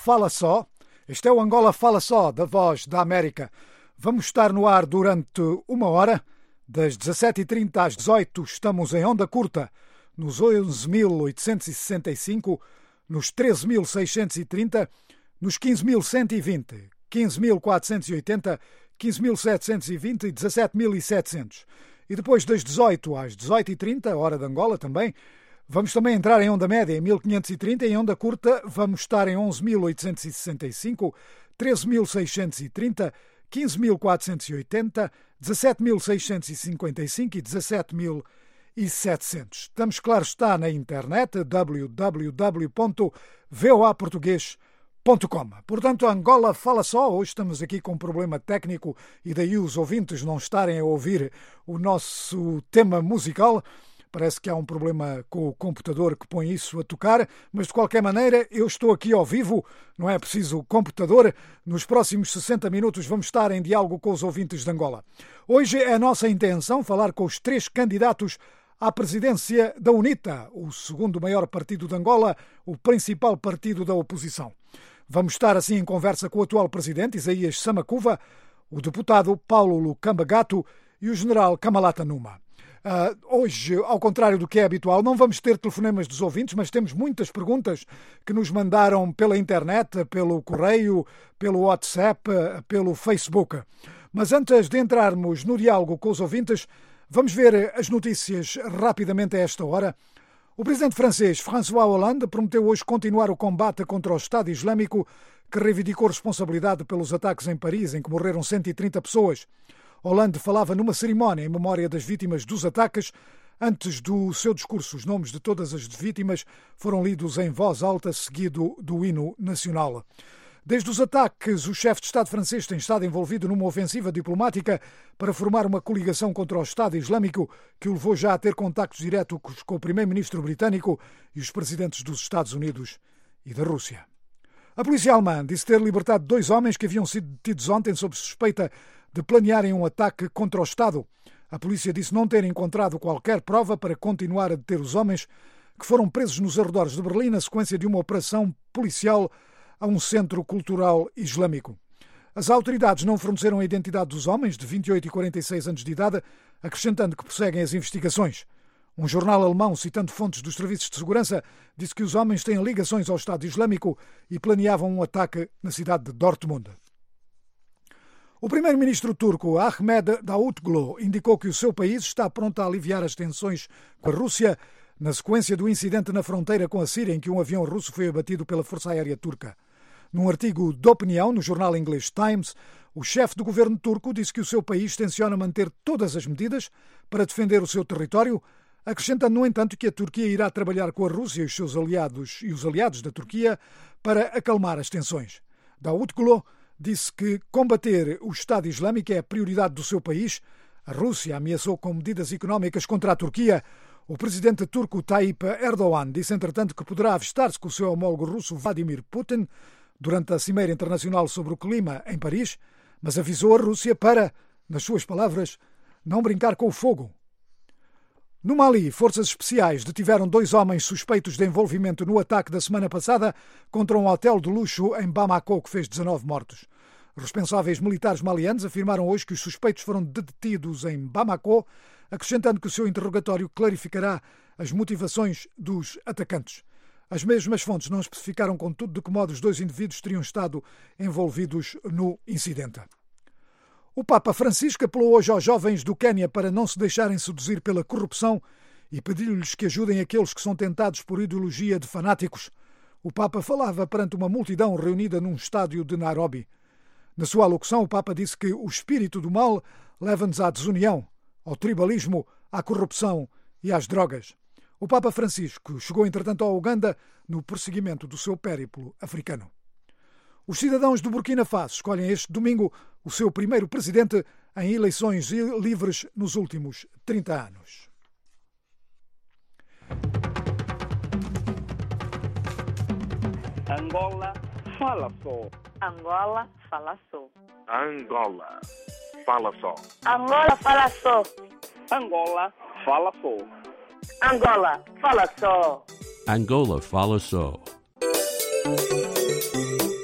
Fala Só. Este é o Angola Fala Só, da Voz da América. Vamos estar no ar durante 1 hora, das 17h30 às 18h. Estamos em onda curta, nos 11.865, nos 13.630, nos 15.120, 15.480, 15.720 e 17.700. E depois das 18 às 18h30, hora de Angola também, vamos também entrar em onda média em 1530 e em onda curta vamos estar em 11.865, 13.630, 15.480, 17.655 e 17.700. Estamos, claro está, na internet, www.voaportugues.com. Portanto, Angola Fala Só. Hoje estamos aqui com um problema técnico e daí os ouvintes não estarem a ouvir o nosso tema musical. Parece que há um problema com o computador que põe isso a tocar, mas de qualquer maneira eu estou aqui ao vivo, não é preciso computador. Nos próximos 60 minutos vamos estar em diálogo com os ouvintes de Angola. Hoje é a nossa intenção falar com os 3 candidatos à presidência da UNITA, o segundo maior partido de Angola, o principal partido da oposição. Vamos estar assim em conversa com o atual presidente, Isaías Samakuva, o deputado Paulo Lukamba Gato e o general Kamalata Numa. Hoje, ao contrário do que é habitual, não vamos ter telefonemas dos ouvintes, mas temos muitas perguntas que nos mandaram pela internet, pelo correio, pelo WhatsApp, pelo Facebook. Mas antes de entrarmos no diálogo com os ouvintes, vamos ver as notícias rapidamente a esta hora. O presidente francês François Hollande prometeu hoje continuar o combate contra o Estado Islâmico, que reivindicou responsabilidade pelos ataques em Paris, em que morreram 130 pessoas. Hollande falava numa cerimónia em memória das vítimas dos ataques. Antes do seu discurso, os nomes de todas as vítimas foram lidos em voz alta, seguido do hino nacional. Desde os ataques, o chefe de Estado francês tem estado envolvido numa ofensiva diplomática para formar uma coligação contra o Estado Islâmico, que o levou já a ter contactos diretos com o primeiro-ministro britânico e os presidentes dos Estados Unidos e da Rússia. A polícia alemã disse ter libertado 2 homens que haviam sido detidos ontem sob suspeita de planearem um ataque contra o Estado. A polícia disse não ter encontrado qualquer prova para continuar a deter os homens que foram presos nos arredores de Berlim na sequência de uma operação policial a um centro cultural islâmico. As autoridades não forneceram a identidade dos homens, de 28 e 46 anos de idade, acrescentando que prosseguem as investigações. Um jornal alemão, citando fontes dos serviços de segurança, disse que os homens têm ligações ao Estado Islâmico e planeavam um ataque na cidade de Dortmund. O primeiro-ministro turco Ahmet Davutoglu indicou que o seu país está pronto a aliviar as tensões com a Rússia na sequência do incidente na fronteira com a Síria em que um avião russo foi abatido pela Força Aérea Turca. Num artigo de opinião no jornal inglês Times, o chefe do governo turco disse que o seu país tenciona manter todas as medidas para defender o seu território, acrescentando, no entanto, que a Turquia irá trabalhar com a Rússia e os seus aliados e os aliados da Turquia para acalmar as tensões. Davutoglu disse que combater o Estado Islâmico é a prioridade do seu país. A Rússia ameaçou com medidas económicas contra a Turquia. O presidente turco Tayyip Erdogan disse, entretanto, que poderá avistar-se com o seu homólogo russo Vladimir Putin durante a Cimeira Internacional sobre o Clima em Paris, mas avisou a Rússia para, nas suas palavras, não brincar com o fogo. No Mali, forças especiais detiveram 2 homens suspeitos de envolvimento no ataque da semana passada contra um hotel de luxo em Bamako, que fez 19 mortos. Responsáveis militares malianos afirmaram hoje que os suspeitos foram detidos em Bamako, acrescentando que o seu interrogatório clarificará as motivações dos atacantes. As mesmas fontes não especificaram, contudo, de que modo os 2 indivíduos teriam estado envolvidos no incidente. O Papa Francisco apelou hoje aos jovens do Quénia para não se deixarem seduzir pela corrupção e pediu-lhes que ajudem aqueles que são tentados por ideologia de fanáticos. O Papa falava perante uma multidão reunida num estádio de Nairobi. Na sua alocução, o Papa disse que o espírito do mal leva-nos à desunião, ao tribalismo, à corrupção e às drogas. O Papa Francisco chegou, entretanto, ao Uganda no prosseguimento do seu périplo africano. Os cidadãos do Burkina Faso escolhem este domingo o seu primeiro presidente em eleições livres nos últimos 30 anos. Angola fala só. Angola fala só. Angola fala só. Angola fala só. Angola fala só. Angola fala só. Angola fala só.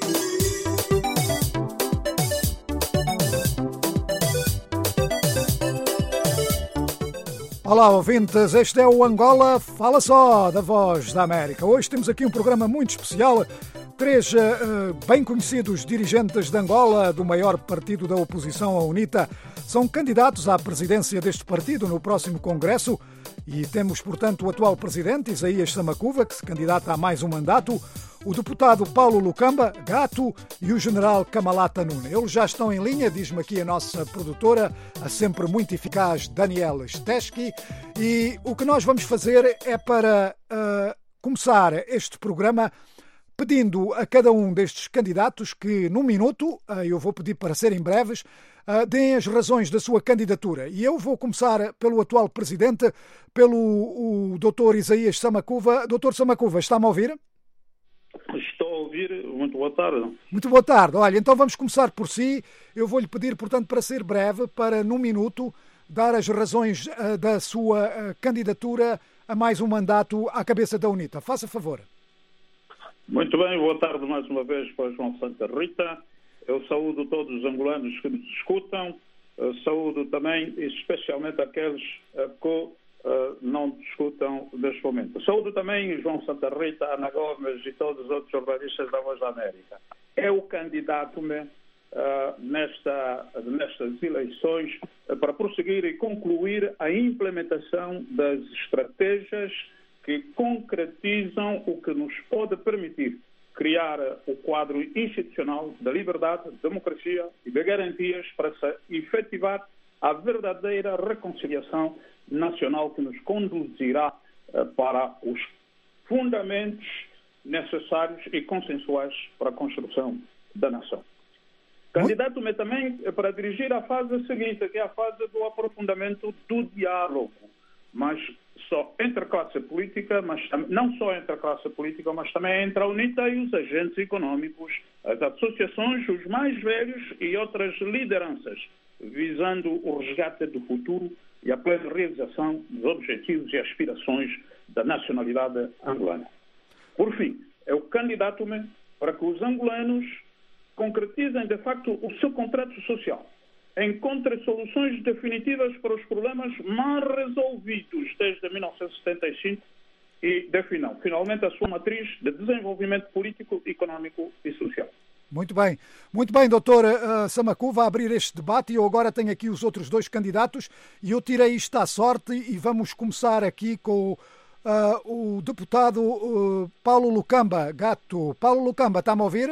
Olá, ouvintes, este é o Angola Fala Só, da Voz da América. Hoje temos aqui um programa muito especial. Três bem conhecidos dirigentes de Angola, do maior partido da oposição, a UNITA, são candidatos à presidência deste partido no próximo Congresso. E temos, portanto, o atual presidente, Isaías Samakuva, que se candidata a mais um mandato, o deputado Paulo Lukamba, Gato, e o general Kamalata Nune. Eles já estão em linha, diz-me aqui a nossa produtora, a sempre muito eficaz Daniela Steski. E o que nós vamos fazer é para começar este programa pedindo a cada um destes candidatos que, num minuto, eu vou pedir para serem breves, deem as razões da sua candidatura. E eu vou começar pelo atual presidente, pelo Dr. Isaías Samakuva. Dr. Samakuva, está-me a ouvir? Estou a ouvir. Muito boa tarde. Muito boa tarde. Olha, então vamos começar por si. Eu vou-lhe pedir, portanto, para ser breve, para, num minuto, dar as razões da sua candidatura a mais um mandato à cabeça da UNITA. Faça favor. Muito bem, boa tarde mais uma vez para João Santa Rita. Eu saúdo todos os angolanos que nos escutam, saúdo também especialmente aqueles que não nos escutam neste momento. Saúdo também João Santa Rita, Ana Gomes e todos os outros jornalistas da Voz da América. Eu candidato-me nestas eleições para prosseguir e concluir a implementação das estratégias que concretizam o que nos pode permitir criar o quadro institucional da liberdade, democracia e de garantias para se efetivar a verdadeira reconciliação nacional que nos conduzirá para os fundamentos necessários e consensuais para a construção da nação. Candidato-me também para dirigir a fase seguinte, que é a fase do aprofundamento do diálogo, mas só entre a classe política, mas não só entre a classe política, mas também entre a UNITA e os agentes económicos, as associações, os mais velhos e outras lideranças, visando o resgate do futuro e a plena realização dos objetivos e aspirações da nacionalidade angolana. Por fim, eu candidato-me para que os angolanos concretizem, de facto, o seu contrato social, encontre soluções definitivas para os problemas mal resolvidos desde 1975 e definam, finalmente, a sua matriz de desenvolvimento político, económico e social. Muito bem, doutor Samakuva, a abrir este debate. Eu agora tenho aqui os outros dois candidatos e eu tirei isto à sorte e vamos começar aqui com o deputado Paulo Lukamba, Gato. Paulo Lukamba, está-me a ouvir?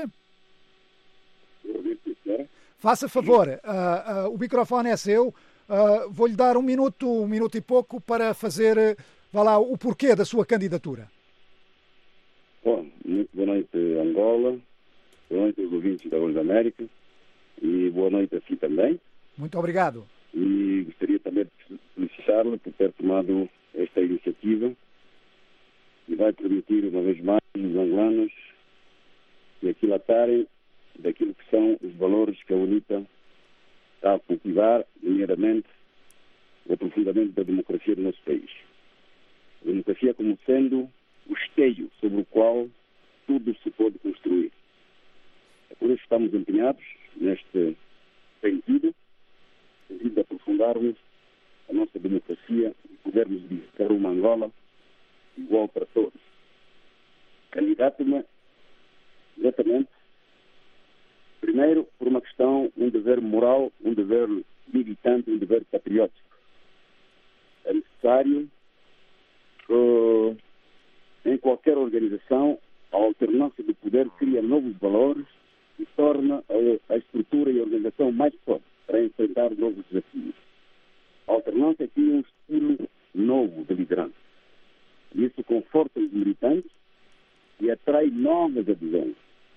Faça favor, o microfone é seu. Vou-lhe dar um minuto e pouco para fazer, vá lá, o porquê da sua candidatura. Bom, muito boa noite, Angola. Boa noite aos ouvintes da Voz da América. E boa noite a si também. Muito obrigado. E gostaria também de felicitá-lo por ter tomado esta iniciativa que vai permitir, uma vez mais, os angolanos se aquilatarem daquilo que são os valores que a UNITA está a cultivar, nomeadamente o aprofundamento da democracia do nosso país. A democracia como sendo o esteio sobre o qual tudo se pode construir. É por isso que estamos empenhados neste sentido de aprofundarmos a nossa democracia e podermos visitar uma Angola igual para todos. Candidato-me diretamente, primeiro, por uma questão, um dever moral, um dever militante, um dever patriótico. É necessário que, em qualquer organização, a alternância do poder cria novos valores e torna a estrutura e a organização mais forte para enfrentar novos desafios. A alternância cria um estilo novo de liderança. Isso conforta os militantes e atrai novas adesões.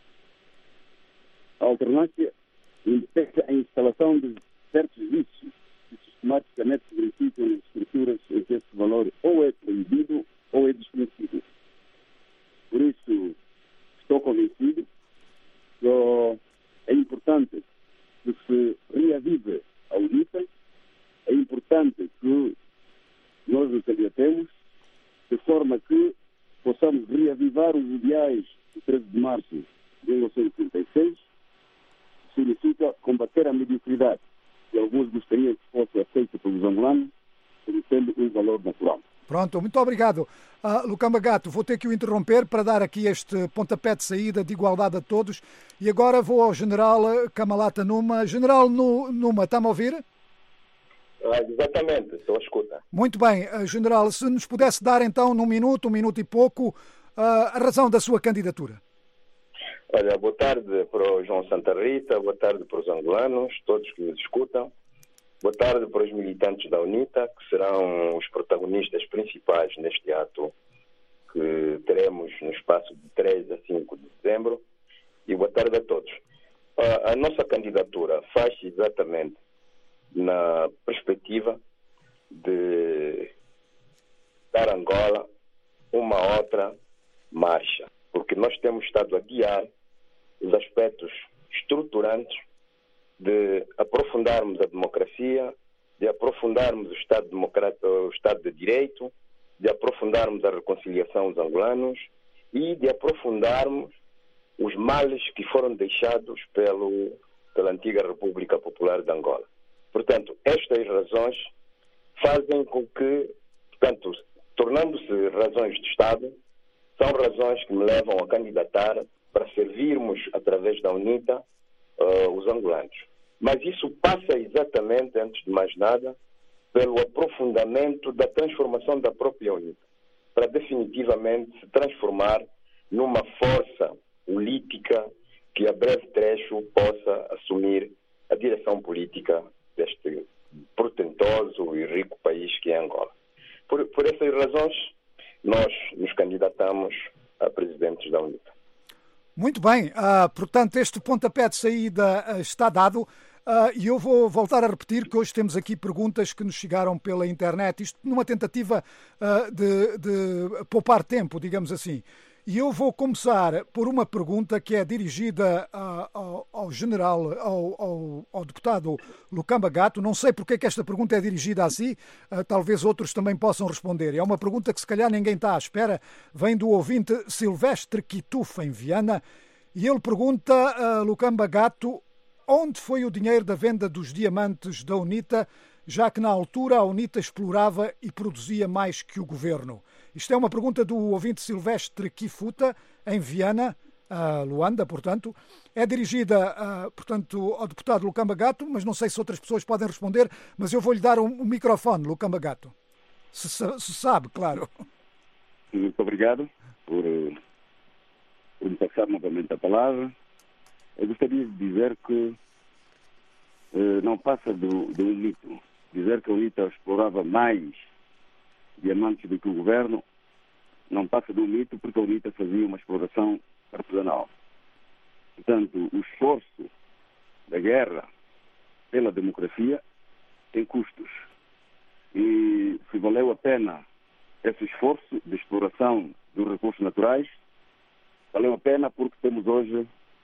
A alternância impede a instalação de certos vícios que sistematicamente se verificam nas estruturas em que esse valor ou é proibido ou é desconhecido. Por isso, estou convencido que é importante que se reavive a UNITA, é importante que nós nos candidatemos de forma que possamos reavivar os ideais de 13 de março de 1936, significa combater a mediocridade que alguns gostariam que fosse aceita pelos angolanos, sendo um valor natural. Pronto, muito obrigado. Lucamba Gato, vou ter que o interromper para dar aqui este pontapé de saída de igualdade a todos. E agora vou ao General Kamalata Numa. General Numa, está-me a ouvir? Exatamente, estou a escuta. Muito bem, General, se nos pudesse dar então num minuto e pouco, a razão da sua candidatura. Olha, boa tarde para o João Santa Rita, boa tarde para os angolanos, todos que nos escutam. Boa tarde para os militantes da UNITA, que serão os protagonistas principais neste ato que teremos no espaço de 3 a 5 de dezembro. E boa tarde a todos. A nossa candidatura faz-se exatamente na perspectiva de dar a Angola uma outra marcha, porque nós temos estado a guiar os aspectos estruturantes de aprofundarmos a democracia, de aprofundarmos o Estado de Direito, de aprofundarmos a reconciliação dos angolanos e de aprofundarmos os males que foram deixados pela antiga República Popular de Angola. Portanto, estas razões fazem com que, portanto, tornando-se razões de Estado, são razões que me levam a candidatar para servirmos, através da UNITA, os angolanos. Mas isso passa exatamente, antes de mais nada, pelo aprofundamento da transformação da própria UNITA, para definitivamente se transformar numa força política que a breve trecho possa assumir a direção política deste portentoso e rico país que é Angola. Por essas razões, nós nos candidatamos a presidentes da UNITA. Muito bem, portanto, este pontapé de saída está dado. E eu vou voltar a repetir que hoje temos aqui perguntas que nos chegaram pela internet, isto numa tentativa de poupar tempo, digamos assim. E eu vou começar por uma pergunta que é dirigida ao general, ao deputado Lucamba Gato. Não sei porque é que esta pergunta é dirigida a si, talvez outros também possam responder. É uma pergunta que se calhar ninguém está à espera, vem do ouvinte Silvestre Quitufa, em Viana, e ele pergunta a Lucamba Gato onde foi o dinheiro da venda dos diamantes da UNITA, já que na altura a UNITA explorava e produzia mais que o governo. Isto é uma pergunta do ouvinte Silvestre Quifuta, em Viana, Luanda, portanto. É dirigida, portanto, ao deputado Lucamba Gato, mas não sei se outras pessoas podem responder, mas eu vou-lhe dar um microfone, Lucamba Gato. Se sabe, claro. Muito obrigado por me passar novamente a palavra. Eu gostaria de dizer que não passa de um mito. Dizer que a UNITA explorava mais diamantes do que o governo não passa de um mito, porque a UNITA fazia uma exploração artesanal. Portanto, o esforço da guerra pela democracia tem custos. E se valeu a pena esse esforço de exploração dos recursos naturais, valeu a pena porque temos hoje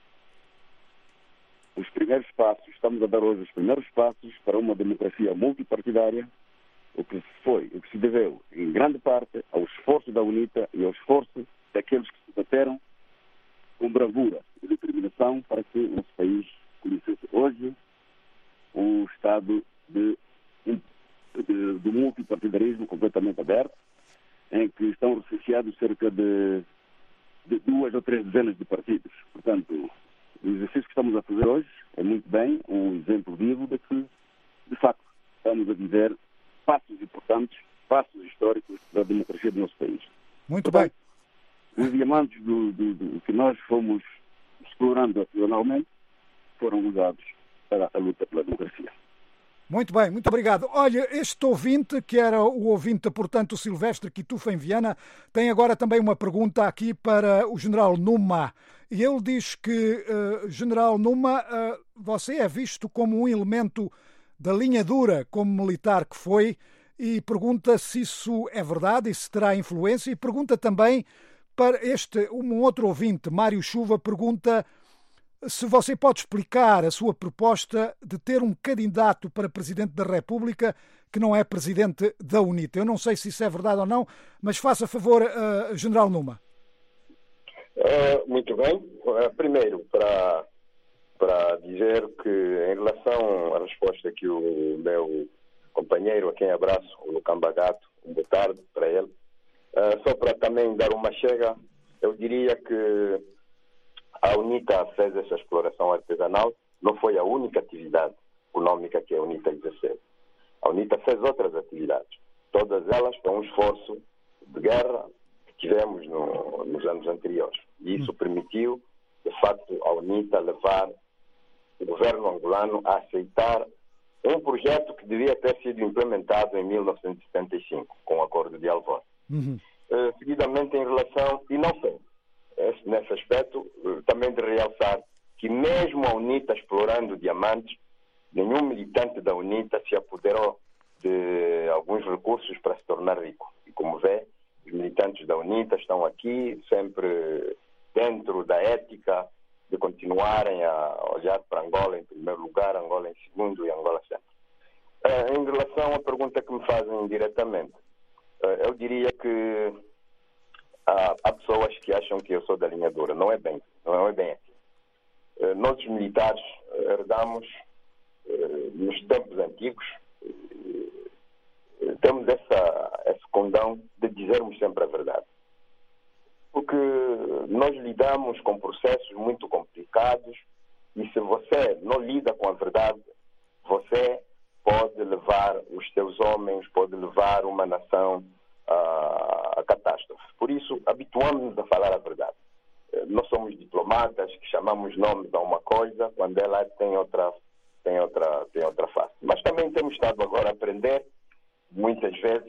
os primeiros passos, estamos a dar hoje os primeiros passos para uma democracia multipartidária, o que se deveu, em grande parte, ao esforço da UNITA e ao esforço daqueles que se bateram com bravura e determinação para que o nosso país conhecesse hoje um estado de multipartidarismo completamente aberto, em que estão recenseados cerca de 2 ou 3 dezenas de partidos. Portanto, o exercício que estamos a fazer hoje é muito bem um exemplo vivo de que, de facto, estamos a viver passos importantes, passos históricos da democracia do nosso país. Muito Portanto, bem. Os diamantes que nós fomos explorando nacionalmente foram usados para a luta pela democracia. Muito bem, muito obrigado. Olha, este ouvinte, que era o ouvinte, portanto, o Silvestre Quitufa, em Viana, tem agora também uma pergunta aqui para o General Numa. E ele diz que, General Numa, você é visto como um elemento da linha dura como militar que foi, e pergunta se isso é verdade e se terá influência, e pergunta também para um outro ouvinte, Mário Chuva, pergunta se você pode explicar a sua proposta de ter um candidato para Presidente da República que não é Presidente da UNITA. Eu não sei se isso é verdade ou não, mas faça favor, General Numa. Muito bem. Primeiro, para dizer que, em relação à resposta que o meu companheiro, a quem abraço, o Lucamba Gato, boa tarde para ele. Só para também dar uma chega, eu diria que a UNITA fez essa exploração artesanal, não foi a única atividade econômica que a UNITA exerceu. A UNITA fez outras atividades. Todas elas foram um esforço de guerra que tivemos nos anos anteriores. E isso permitiu, de facto, a UNITA levar o governo angolano a aceitar um projeto que devia ter sido implementado em 1975, com o Acordo de Alvor. Seguidamente, em relação, e não só, nesse aspecto, também de realçar que mesmo a UNITA explorando diamantes, nenhum militante da UNITA se apoderou de alguns recursos para se tornar rico. E como vê, os militantes da UNITA estão aqui sempre dentro da ética de continuarem a olhar para Angola em primeiro lugar, Angola em segundo e Angola sempre. Em relação à pergunta que me fazem diretamente, eu diria que há pessoas que acham que eu sou da linha dura. Não é bem assim. Nós, os militares, herdamos nos tempos antigos, temos esse condão de dizermos sempre a verdade. Porque nós lidamos com processos muito complicados e se você não lida com a verdade, você pode levar os teus homens, pode levar uma nação a catástrofe. Por isso, habituamos-nos a falar a verdade. Nós somos diplomatas que chamamos nomes a uma coisa quando ela tem outra face. Mas também temos estado agora a aprender, muitas vezes,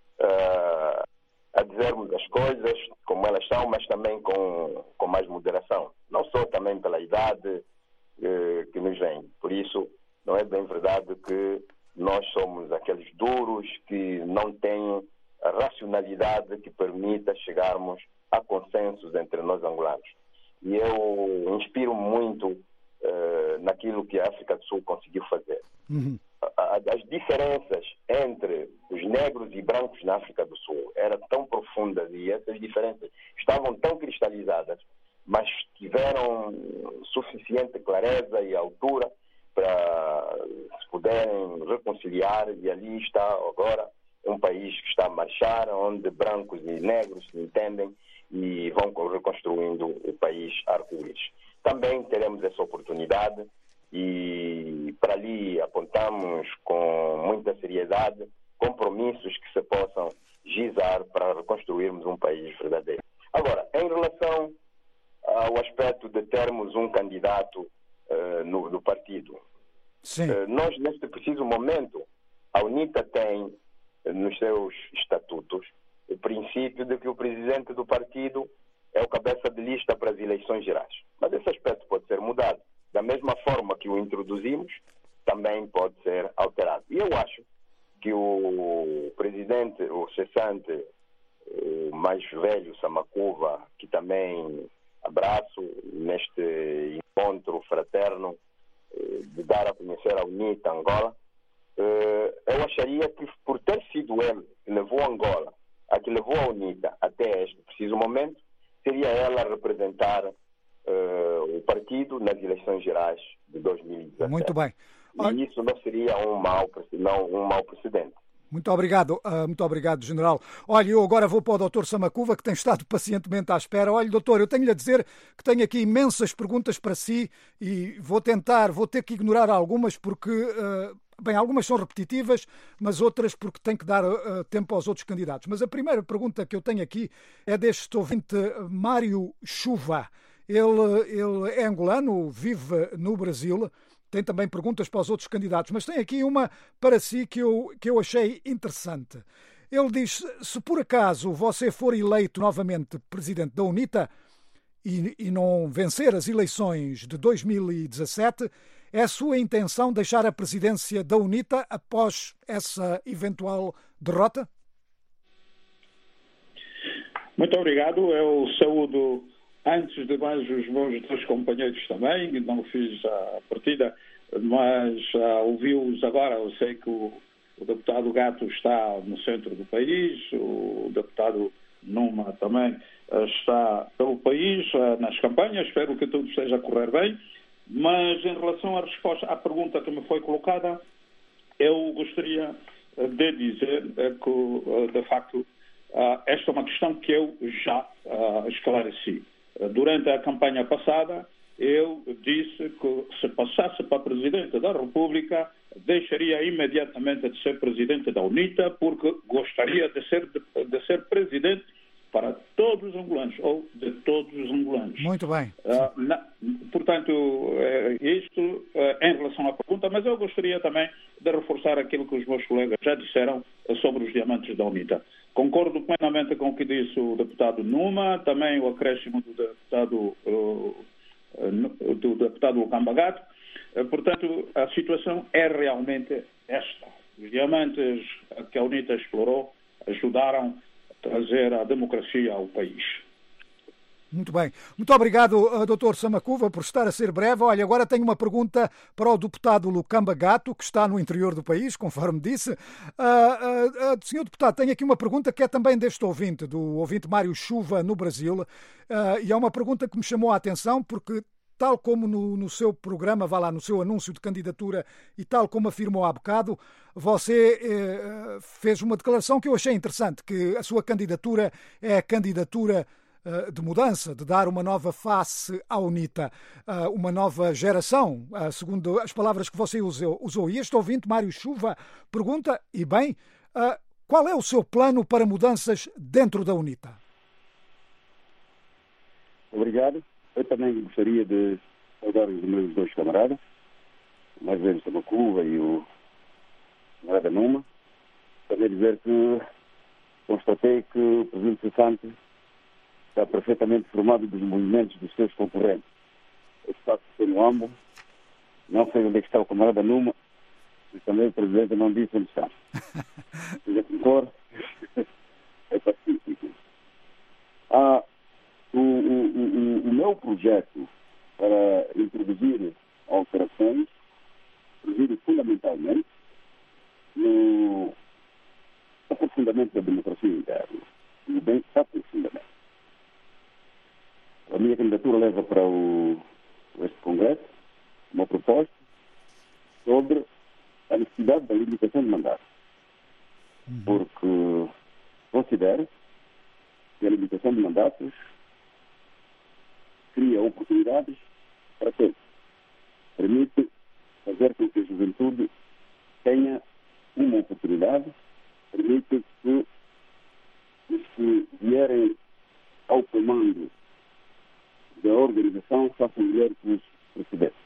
a dizermos as coisas como elas são, mas também com mais moderação. Não só também pela idade que nos vem. Por isso, não é bem verdade que nós somos aqueles duros que não têm a racionalidade que permita chegarmos a consensos entre nós angolanos. E eu inspiro muito naquilo que a África do Sul conseguiu fazer. As diferenças entre os negros e brancos na África do Sul eram tão profundas e essas diferenças estavam tão cristalizadas, mas tiveram suficiente clareza e altura para se poderem reconciliar, e ali está agora um país que está a marchar, onde brancos e negros se entendem e vão reconstruindo o país arco-íris. Também teremos essa oportunidade e para ali apontamos com muita seriedade compromissos que se possam gizar para reconstruirmos um país verdadeiro. Agora, em relação ao aspecto de termos um candidato no partido, nós neste preciso momento, a UNITA tem nos seus estatutos o princípio de que o presidente do partido é o cabeça de lista para as eleições gerais. Mas esse aspecto pode ser mudado. Da mesma forma que o introduzimos, também pode ser alterado. E eu acho que o presidente, o cessante, o mais velho, Samakuva, que também abraço neste encontro fraterno de dar a conhecer a UNITA Angola, eu acharia que por ter sido ele que levou Angola, a que levou a UNITA até este preciso momento, seria ela a representar o partido nas eleições gerais de 2017. Muito bem. E isso não seria um mau precedente. Muito obrigado, General. Olha, eu agora vou para o Dr. Samakuva, que tem estado pacientemente à espera. Olha, doutor, eu tenho-lhe a dizer que tenho aqui imensas perguntas para si e vou ter que ignorar algumas porque, algumas são repetitivas, mas outras porque tenho que dar tempo aos outros candidatos. Mas a primeira pergunta que eu tenho aqui é deste ouvinte Mário Chuva. Ele é angolano, vive no Brasil. Tem também perguntas para os outros candidatos, mas tem aqui uma para si que eu achei interessante. Ele diz, se por acaso você for eleito novamente presidente da UNITA e não vencer as eleições de 2017, é a sua intenção deixar a presidência da UNITA após essa eventual derrota? Muito obrigado. Eu saúdo, antes de mais, os meus dois companheiros também. Não fiz a partida, mas ouvi-os agora. Eu sei que o deputado Gato está no centro do país, o deputado Numa também está pelo país, nas campanhas. Espero que tudo esteja a correr bem. Mas em relação à resposta à pergunta que me foi colocada, eu gostaria de dizer que, de facto, esta é uma questão que eu já esclareci. Durante a campanha passada, eu disse que se passasse para Presidente da República, deixaria imediatamente de ser Presidente da UNITA, porque gostaria de ser Presidente para todos os angolanos, ou de todos os angolanos. Muito bem. Portanto, isto em relação à pergunta, mas eu gostaria também de reforçar aquilo que os meus colegas já disseram sobre os diamantes da UNITA. Concordo plenamente com o que disse o deputado Numa, também o acréscimo do deputado Lukamba-Gato. Portanto, a situação é realmente esta. Os diamantes que a UNITA explorou ajudaram a trazer a democracia ao país. Muito bem. Muito obrigado, Dr. Samakuva, por estar a ser breve. Olha, agora tenho uma pergunta para o deputado Lukamba-Gato, que está no interior do país, conforme disse. Senhor deputado, tenho aqui uma pergunta que é também deste ouvinte, do ouvinte Mário Chuva, no Brasil, e é uma pergunta que me chamou a atenção, porque tal como no seu programa, vá lá, no seu anúncio de candidatura, e tal como afirmou há bocado, você fez uma declaração que eu achei interessante, que a sua candidatura é a candidatura de mudança, de dar uma nova face à UNITA, uma nova geração, segundo as palavras que você usou. E este ouvinte, Mário Chuva, pergunta, e bem, qual é o seu plano para mudanças dentro da UNITA? Obrigado. Eu também gostaria de saudar os meus dois camaradas, o mais velho Samakuva e o camarada Numa. Também dizer que constatei que o presidente Santos está perfeitamente formado dos movimentos dos seus concorrentes. Eu faço no AMBO, não sei onde é que está o camarada Numa, mas também o presidente não disse onde está. Eu concordo, é pacífico. O meu projeto para introduzir alterações reside fundamentalmente no aprofundamento da democracia interna, no bem aprofundamento. A minha candidatura leva para este Congresso uma proposta sobre a necessidade da limitação de mandatos. Porque considero que a limitação de mandatos cria oportunidades para todos. Permite fazer com que a juventude tenha uma oportunidade, permite que os que vierem ao comando da organização façam melhor que os precedentes.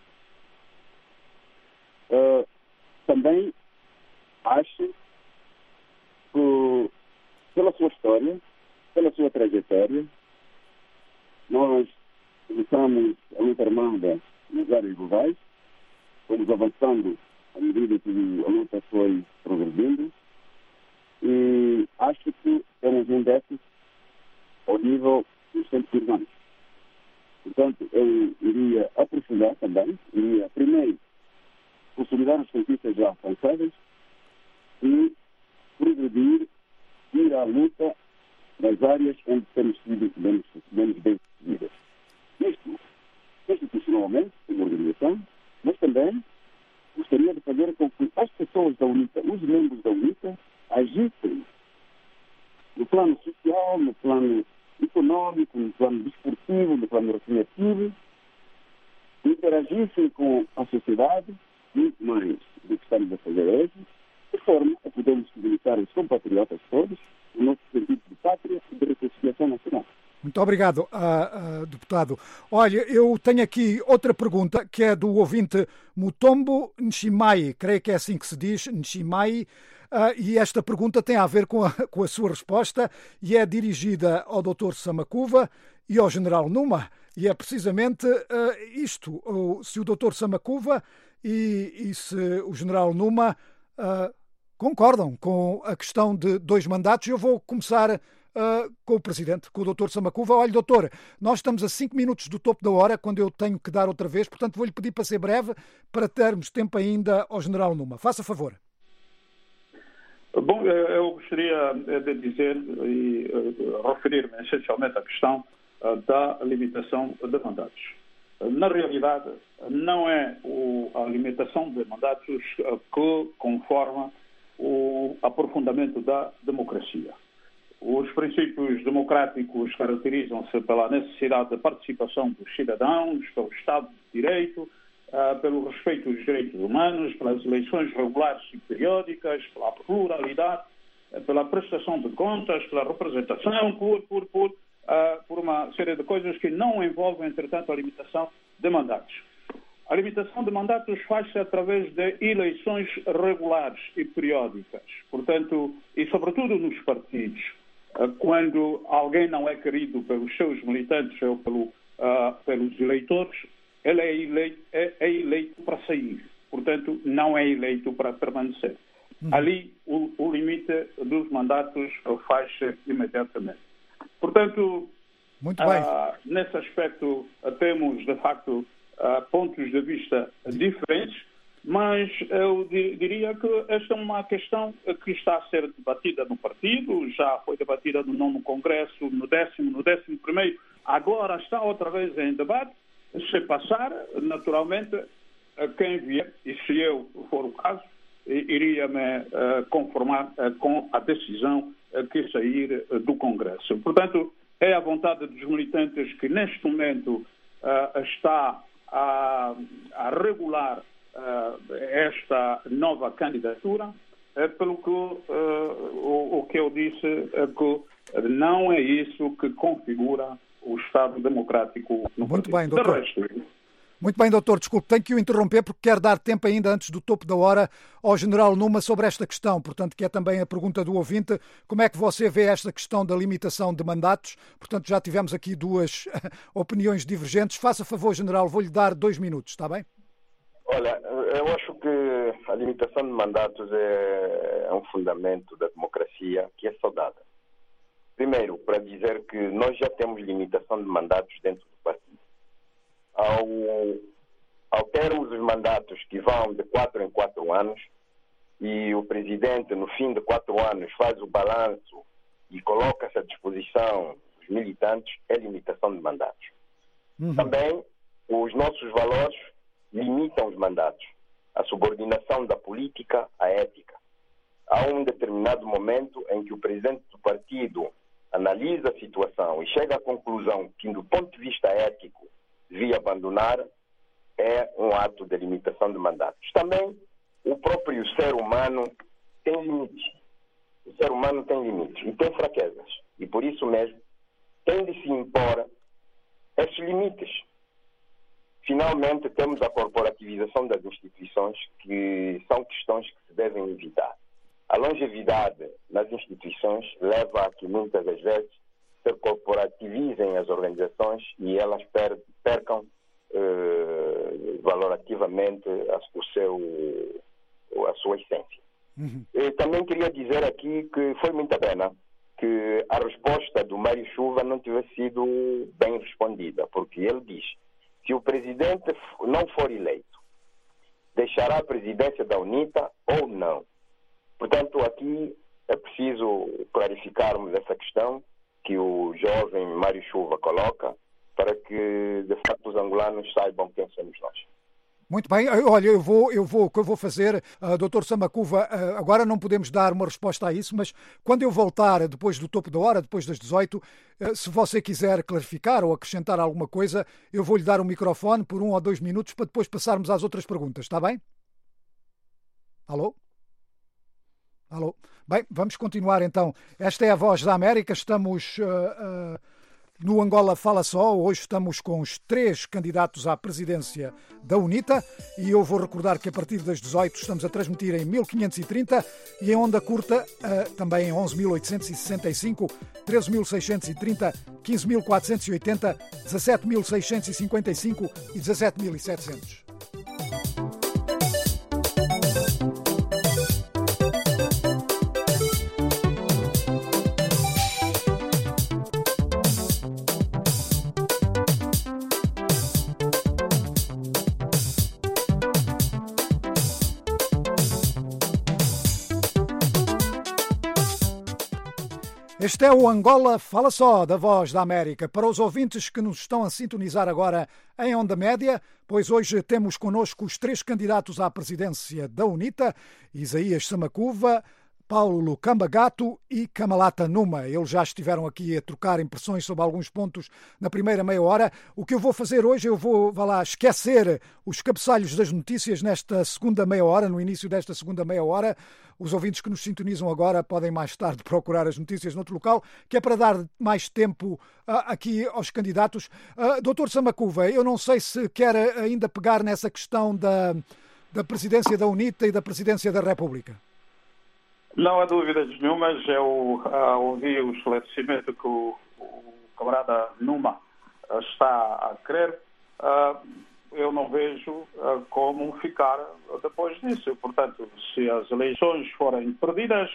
Também acho que, pela sua história, pela sua trajetória, nós começamos a luta armada nas áreas globais, fomos avançando à medida que a luta foi progredindo, e acho que temos um déficit ao nível dos centros urbanos. Portanto, eu iria aprofundar também, iria primeiro consolidar as conquistas já alcançadas e progredir, ir à luta nas áreas onde temos sido menos bem-sucedidas. Isto, institucionalmente, como organização, mas também gostaria de fazer com que as pessoas da UNITA, os membros da UNITA, agissem no plano social, no plano econômico, no plano desportivo, no plano recreativo, interagissem com a sociedade, muito mais do que estamos a fazer hoje, de forma a podermos mobilizar os compatriotas todos, no nosso sentido de pátria e de reconciliação nacional. Muito obrigado, deputado. Olha, eu tenho aqui outra pergunta, que é do ouvinte Mutombo Nshimai, creio que é assim que se diz, Nshimai, e esta pergunta tem a ver com a sua resposta e é dirigida ao Dr. Samakuva e ao General Numa, e é precisamente isto, se o Dr. Samakuva e se o General Numa concordam com a questão de 2 mandatos. Eu vou começar com o Presidente, com o Dr. Samakuva. Olha, doutor, nós estamos a 5 minutos do topo da hora, quando eu tenho que dar outra vez, portanto vou-lhe pedir para ser breve, para termos tempo ainda ao General Numa. Faça favor. Bom, eu gostaria de dizer e referir-me essencialmente à questão da limitação de mandatos. Na realidade, não é a limitação de mandatos que conforma o o aprofundamento da democracia. Os princípios democráticos caracterizam-se pela necessidade de participação dos cidadãos, pelo Estado de Direito, pelo respeito dos direitos humanos, pelas eleições regulares e periódicas, pela pluralidade, pela prestação de contas, pela representação, por uma série de coisas que não envolvem, entretanto, a limitação de mandatos. A limitação de mandatos faz-se através de eleições regulares e periódicas, portanto, e sobretudo nos partidos. Quando alguém não é querido pelos seus militantes ou pelos eleitores, ele é eleito para sair. Portanto, não é eleito para permanecer. Ali, o limite dos mandatos faz-se imediatamente. Portanto, muito bem. Nesse aspecto, temos, de facto, pontos de vista diferentes, mas eu diria que esta é uma questão que está a ser debatida no partido, já foi debatida no 9º Congresso, no 10º, no 11º, agora está outra vez em debate. Se passar, naturalmente, quem vier, e se eu for o caso, iria me conformar com a decisão que sair do Congresso. Portanto, é a vontade dos militantes que neste momento está a regular esta nova candidatura, pelo que o que eu disse é que não é isso que configura o Estado democrático no Muito partido. bem, doutor. De resto, Muito bem, doutor. Desculpe, tenho que o interromper porque quero dar tempo ainda antes do topo da hora ao General Numa sobre esta questão, portanto, que é também a pergunta do ouvinte. Como é que você vê esta questão da limitação de mandatos? Portanto, já tivemos aqui duas opiniões divergentes. Faça favor, General, vou-lhe dar 2 minutos, está bem? Olha, eu acho que a limitação de mandatos é um fundamento da democracia que é saudável. Primeiro, para dizer que nós já temos limitação de mandatos dentro do partido. Ao termos os mandatos que vão de 4 em 4 anos e o presidente, no fim de 4 anos, faz o balanço e coloca-se à disposição dos militantes, é limitação de mandatos. Também, os nossos valores limitam os mandatos. A subordinação da política à ética. Há um determinado momento em que o presidente do partido analisa a situação e chega à conclusão que, do ponto de vista ético, devia abandonar, é um ato de limitação de mandatos. Também, o próprio ser humano tem limites. O ser humano tem limites e tem fraquezas. E, por isso mesmo, tem de se impor esses limites. Finalmente, temos a corporativização das instituições, que são questões que se devem evitar. A longevidade nas instituições leva a que, muitas das vezes, se corporativizem as organizações e elas percam valorativamente a sua essência. Também queria dizer aqui que foi muita pena que a resposta do Mário Chuva não tivesse sido bem respondida, porque ele diz: se o presidente não for eleito, deixará a presidência da UNITA ou não? Portanto, aqui é preciso clarificarmos essa questão que o jovem Mário Chuva coloca, para que, de facto, os angolanos saibam quem somos nós. Muito bem. Olha, o que eu vou fazer, Dr. Samacuva, agora não podemos dar uma resposta a isso, mas quando eu voltar depois do topo da hora, depois das 18, se você quiser clarificar ou acrescentar alguma coisa, eu vou-lhe dar o microfone por 1 ou 2 minutos para depois passarmos às outras perguntas, está bem? Alô? Alô? Bem, vamos continuar então. Esta é a Voz da América, estamos no Angola Fala Só. Hoje estamos com os 3 candidatos à presidência da UNITA e eu vou recordar que a partir das 18 estamos a transmitir em 1530 e em onda curta também em 11.865, 13.630, 15.480, 17.655 e 17.700. Este é o Angola Fala Só, da Voz da América. Para os ouvintes que nos estão a sintonizar agora em onda média, pois hoje temos connosco os 3 candidatos à presidência da UNITA: Isaías Samacuva, Paulo Lucamba Gato e Kamalata Numa. Eles já estiveram aqui a trocar impressões sobre alguns pontos na primeira meia hora. O que eu vou fazer hoje, eu vou esquecer os cabeçalhos das notícias nesta segunda meia hora, no início desta segunda meia hora. Os ouvintes que nos sintonizam agora podem mais tarde procurar as notícias noutro local, que é para dar mais tempo aqui aos candidatos. Dr. Samacuva, eu não sei se quer ainda pegar nessa questão da presidência da UNITA e da presidência da República. Não há dúvidas nenhumas. Eu ouvi o esclarecimento que o camarada Numa está a querer. Eu não vejo como ficar depois disso. Portanto, se as eleições forem perdidas,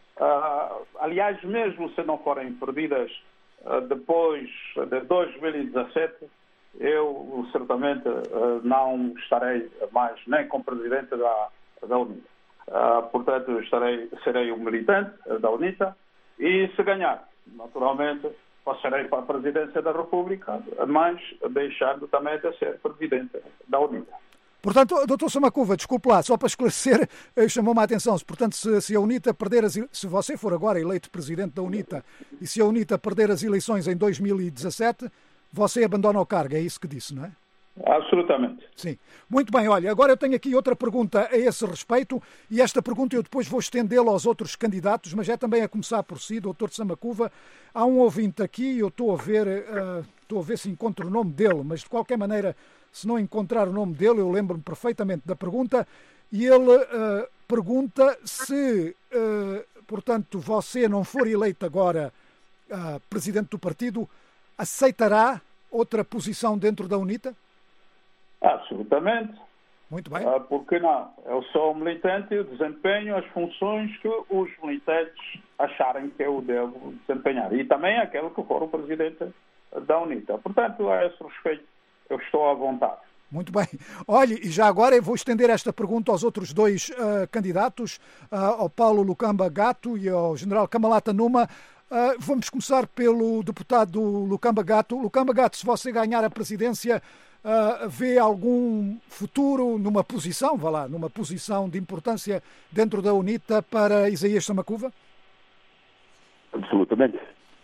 aliás, mesmo se não forem perdidas depois de 2017, eu certamente não estarei mais nem como presidente da UNITA. Portanto, serei um militante da UNITA e, se ganhar, naturalmente, passarei para a presidência da República, mas deixando também de ser presidente da UNITA. Portanto, Dr. Samacuva, desculpe lá, só para esclarecer, chamou-me a atenção. Portanto, se a UNITA perder se você for agora eleito presidente da UNITA e se a UNITA perder as eleições em 2017, você abandona o cargo, é isso que disse, não é? Absolutamente. Sim. Muito bem, olha, agora eu tenho aqui outra pergunta a esse respeito e esta pergunta eu depois vou estendê-la aos outros candidatos, mas é também a começar por si, Dr. Samacuva. Há um ouvinte aqui, eu estou a ver se encontro o nome dele, mas de qualquer maneira, se não encontrar o nome dele, eu lembro-me perfeitamente da pergunta e ele pergunta se, portanto, você não for eleito agora presidente do partido, aceitará outra posição dentro da UNITA? Absolutamente. Muito bem. Por que não? Eu sou militante e desempenho as funções que os militantes acharem que eu devo desempenhar. E também aquele que for o presidente da UNITA. Portanto, a esse respeito, eu estou à vontade. Muito bem. Olhe, e já agora eu vou estender esta pergunta aos outros dois candidatos, ao Paulo Lucamba Gato e ao general Kamalata Numa. Vamos começar pelo deputado Lucamba Gato. Lucamba Gato, se você ganhar a presidência, vê algum futuro numa posição de importância dentro da UNITA para Isaías Samacuva? Absolutamente.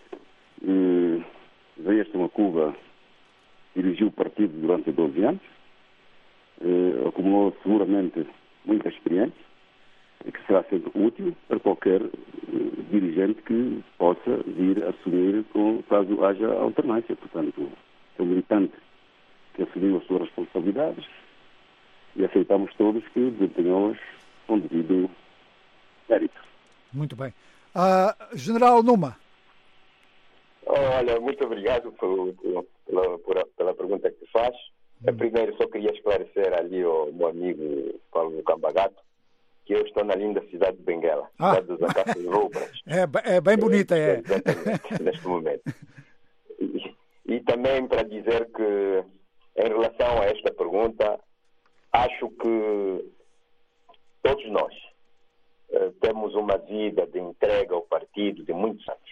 Isaías Samacuva dirigiu o partido durante 12 anos, acumulou seguramente muita experiência e que será sempre útil para qualquer dirigente que possa vir a assumir caso haja alternância. Portanto, é um militante que assumiu as suas responsabilidades e aceitamos todos que desempenhou-as com devido mérito. Muito bem. General Numa. Olha, muito obrigado pela pergunta que faz. Primeiro, só queria esclarecer ali ao meu amigo Paulo Lucamba Gato que eu estou na linda cidade de Benguela, cidade dos Acácios Rubras. É bem bonita, é. Exatamente, neste momento. E também para dizer que, em relação a esta pergunta, acho que todos nós temos uma vida de entrega ao partido de muitos anos.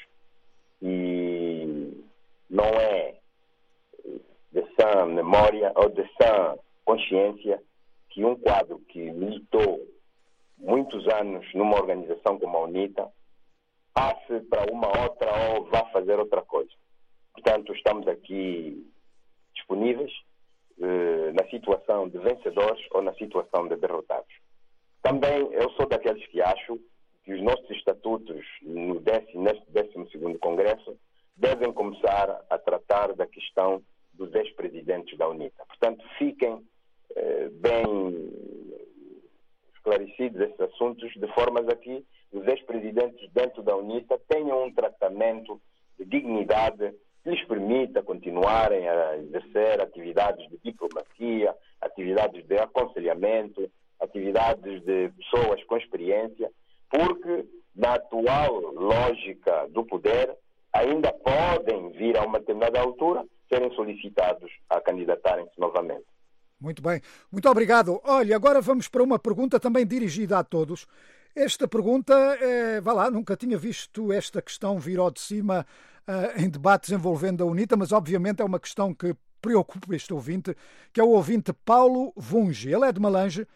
E não é de sã memória ou de sã consciência que um quadro que militou muitos anos numa organização como a UNITA passe para uma outra ou vá fazer outra coisa. Portanto, estamos aqui disponíveis na situação de vencedores ou na situação de derrotados. Também eu sou daqueles que acho que os nossos estatutos neste 12º Congresso devem começar a tratar da questão dos ex-presidentes da UNITA. Portanto, fiquem bem esclarecidos esses assuntos, de formas a que os ex-presidentes dentro da UNITA tenham um tratamento de dignidade que lhes permita continuarem a exercer atividades de diplomacia, atividades de aconselhamento, atividades de pessoas com experiência, porque na atual lógica do poder ainda podem vir a uma determinada altura serem solicitados a candidatarem-se novamente. Muito bem. Muito obrigado. Olha, agora vamos para uma pergunta também dirigida a todos. Esta pergunta, nunca tinha visto esta questão vir ao de cima em debates envolvendo a UNITA, mas obviamente é uma questão que preocupa este ouvinte, que é o ouvinte Paulo Vunge. Ele é de Malange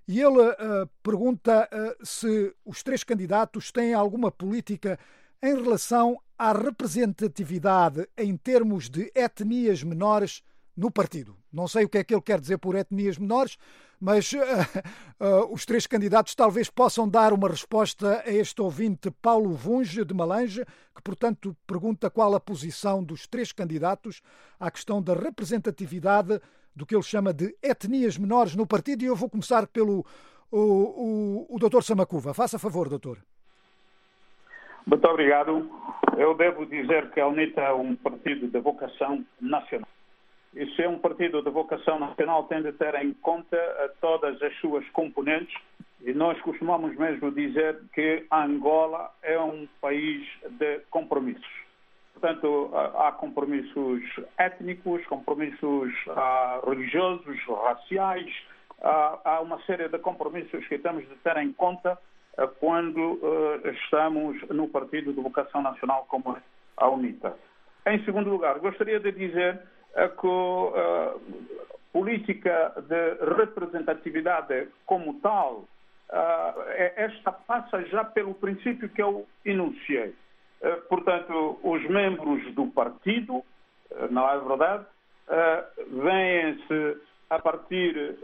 e ele pergunta se os três candidatos têm alguma política em relação à representatividade em termos de etnias menores no partido. Não sei o que é que ele quer dizer por etnias menores, mas os três candidatos talvez possam dar uma resposta a este ouvinte Paulo Vunge, de Malange, que, portanto, pergunta qual a posição dos três candidatos à questão da representatividade do que ele chama de etnias menores no partido. E eu vou começar pelo o Dr. Samacuva. Faça favor, doutor. Muito obrigado. Eu devo dizer que a UNITA é um partido de vocação nacional. E se é um partido de vocação nacional, tem de ter em conta todas as suas componentes. E nós costumamos mesmo dizer que Angola é um país de compromissos. Portanto, há compromissos étnicos, compromissos religiosos, raciais. Há uma série de compromissos que temos de ter em conta quando estamos no partido de vocação nacional como a UNITA. Em segundo lugar, gostaria de dizer que a política de representatividade como tal, esta passa já pelo princípio que eu enunciei. Portanto, os membros do partido, não é verdade, vêm-se a partir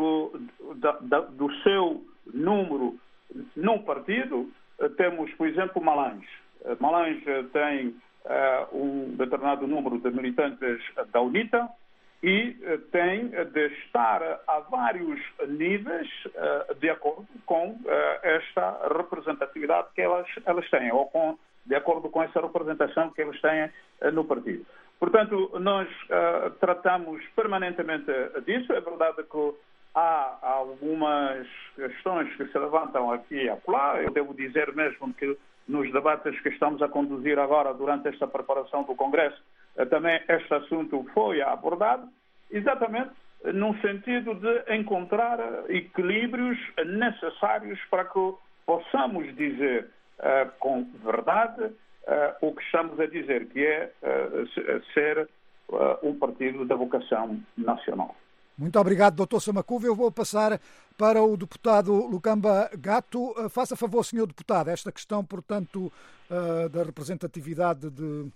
do seu número no partido. Temos, por exemplo, Malange. Malange tem um determinado número de militantes da UNITA e tem de estar a vários níveis de acordo com esta representatividade que elas têm, ou de acordo com essa representação que eles têm no partido. Portanto, nós tratamos permanentemente disso. É verdade que há algumas questões que se levantam aqui e acolá. Eu devo dizer mesmo que nos debates que estamos a conduzir agora durante esta preparação do Congresso, também este assunto foi abordado, exatamente no sentido de encontrar equilíbrios necessários para que possamos dizer com verdade o que estamos a dizer, que é ser um partido da vocação nacional. Muito obrigado, Dr. Samacuva. Eu vou passar para o deputado Lucamba Gato. Faça favor, senhor deputado, esta questão, portanto, da representatividade de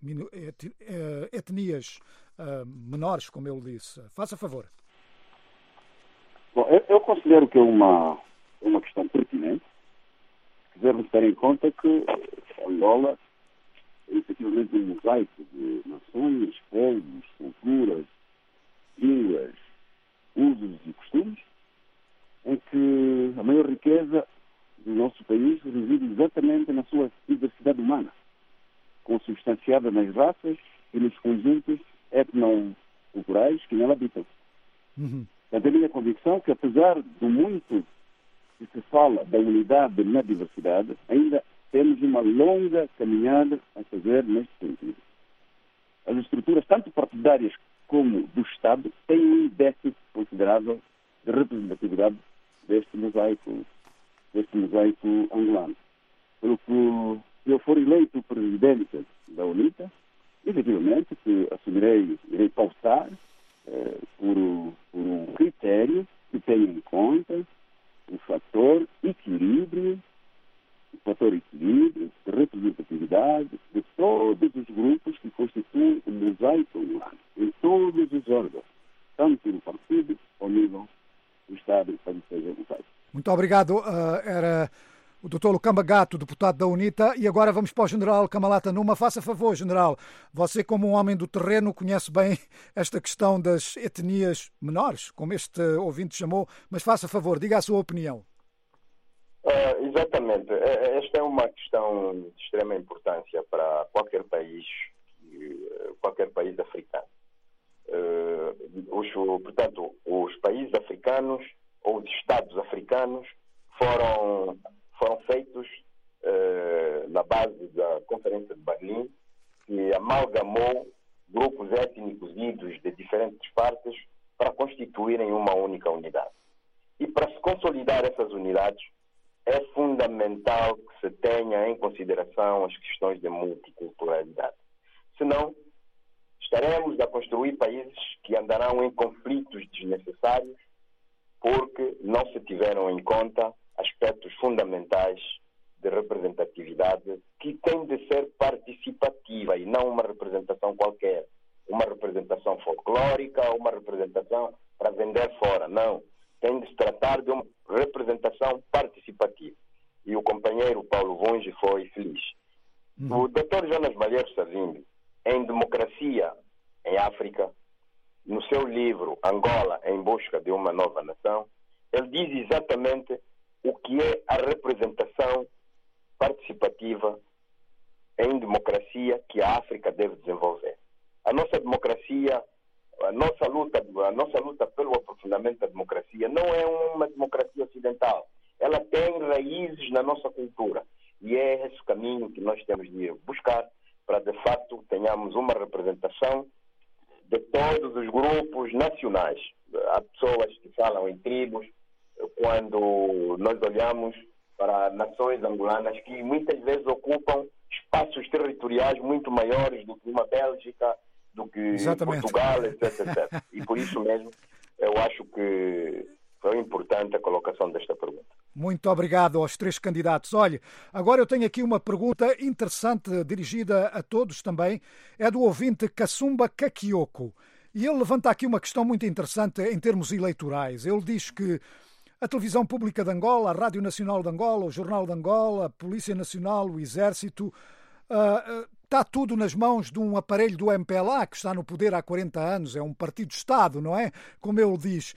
etnias menores, como ele disse. Faça favor. Bom, eu considero que é uma questão pertinente. Devemos ter em conta que Angola é efetivamente um mosaico de nações, povos, culturas, línguas, usos e costumes, em que a maior riqueza do nosso país reside exatamente na sua diversidade humana, consubstanciada nas raças e nos conjuntos etnoculturais que nela habitam. Portanto, é a minha convicção que, apesar do muito que se fala da unidade na diversidade, ainda temos uma longa caminhada a fazer neste sentido. As estruturas, tanto partidárias como do Estado, têm um déficit considerável de representatividade deste mosaico angolano. Pelo que eu for eleito presidente da UNITA, efetivamente que irei pautar por um critério que tenha em conta o fator equilíbrio de representatividade de todos os grupos que constituem o mosaico angolano, em todos os órgãos, tanto no partido ao nível do Estado, para que seja mosaico. Muito obrigado. Era o Dr. Lucamba Gato, deputado da UNITA, e agora vamos para o General Camalata Numa. Faça favor, General, você como um homem do terreno conhece bem esta questão das etnias menores, como este ouvinte chamou, mas faça favor, diga a sua opinião. Exatamente. Esta é uma questão de extrema importância para qualquer país africano. Portanto, os países africanos ou os Estados africanos foram feitos na base da Conferência de Berlim, que amalgamou grupos étnicos idos de diferentes partes para constituírem uma única unidade. E para se consolidar essas unidades, é fundamental que se tenha em consideração as questões de multiculturalidade. Senão, estaremos a construir países que andarão em conflitos desnecessários, porque não se tiveram em conta aspectos fundamentais de representatividade que tem de ser participativa e não uma representação qualquer, uma representação folclórica, uma representação para vender fora. Não, tem de se tratar de uma representação participativa. E o companheiro Paulo Vungi foi feliz. O Dr. Jonas Malheiro Savimbi, em Democracia em África, no seu livro Angola em Busca de uma Nova Nação, ele diz exatamente o que é a representação participativa em democracia que a África deve desenvolver. A nossa democracia, a nossa luta pelo aprofundamento da democracia não é uma democracia ocidental. Ela tem raízes na nossa cultura. E é esse caminho que nós temos de buscar para, de facto, tenhamos uma representação de todos os grupos nacionais. Há pessoas que falam em tribos, quando nós olhamos para nações angolanas que muitas vezes ocupam espaços territoriais muito maiores do que uma Bélgica, do que Exatamente. Portugal, etc. E por isso mesmo eu acho que foi importante a colocação desta pergunta. Muito obrigado aos três candidatos. Olhe, agora eu tenho aqui uma pergunta interessante, dirigida a todos também. É do ouvinte Kassumba Kakioko. E ele levanta aqui uma questão muito interessante em termos eleitorais. Ele diz que a Televisão Pública de Angola, a Rádio Nacional de Angola, o Jornal de Angola, a Polícia Nacional, o Exército, está tudo nas mãos de um aparelho do MPLA, que está no poder há 40 anos, é um partido-Estado, não é? Como ele diz.